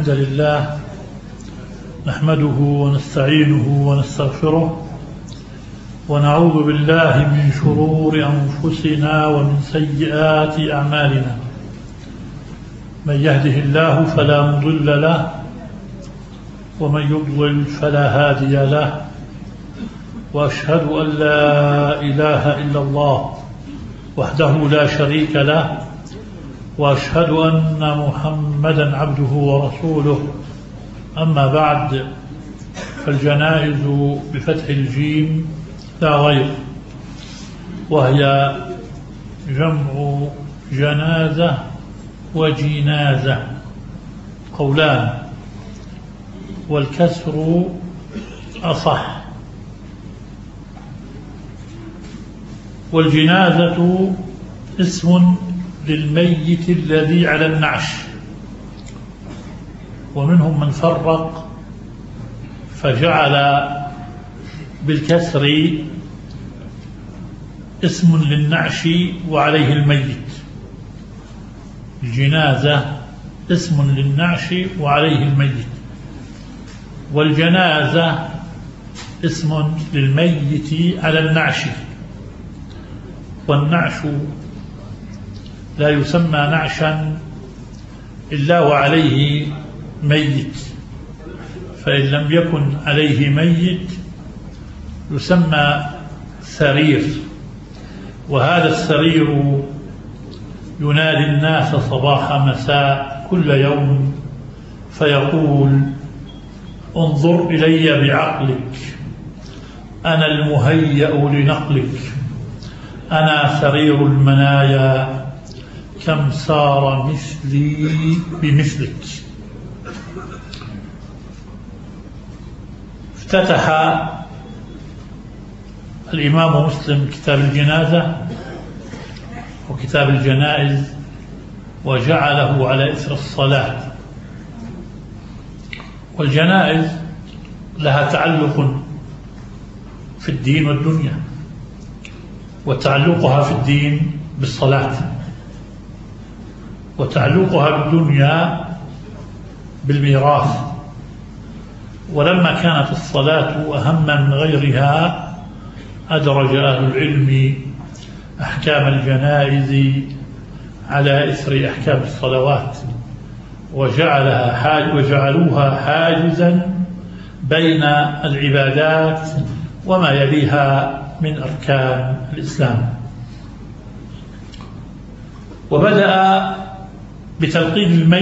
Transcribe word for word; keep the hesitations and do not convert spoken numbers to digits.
الحمد لله نحمده ونستعينه ونستغفره ونعوذ بالله من شرور أنفسنا ومن سيئات أعمالنا. من يهده الله فلا مضل له ومن يضلل فلا هادي له، وأشهد أن لا إله إلا الله وحده لا شريك له، وأشهد أن محمدا عبده ورسوله. أما بعد، فالجنائز بفتح الجيم لا غير، وهي جمع جنازة وجنازة قولان، والكسر أصح. والجنازة اسم للميت الذي على النعش، ومنهم من فرق فجعل بالكسر اسم للنعش وعليه الميت. الجنازة اسم للنعش وعليه الميت، والجنازة اسم للميت على النعش. والنعش لا يسمى نعشا إلا وعليه ميت، فإن لم يكن عليه ميت يسمى سرير. وهذا السرير ينادي الناس صباح مساء كل يوم فيقول: انظر إلي بعقلك، أنا المهيأ لنقلك، أنا سرير المنايا، كم سار مثلي بمثلك. افتتح الإمام مسلم كتاب الجنازة وكتاب الجنائز وجعله على إثر الصلاة. والجنائز لها تعلق في الدين والدنيا، وتعلقها في الدين بالصلاة، وتعلقها بالدنيا بالميراث. ولما كانت الصلاة أهم من غيرها أدرج أهل العلم أحكام الجنائز على إثر أحكام الصلوات، وجعلها حاج وجعلوها حاجزا بين العبادات وما يليها من أركان الإسلام. وبدأ بتلقين الميت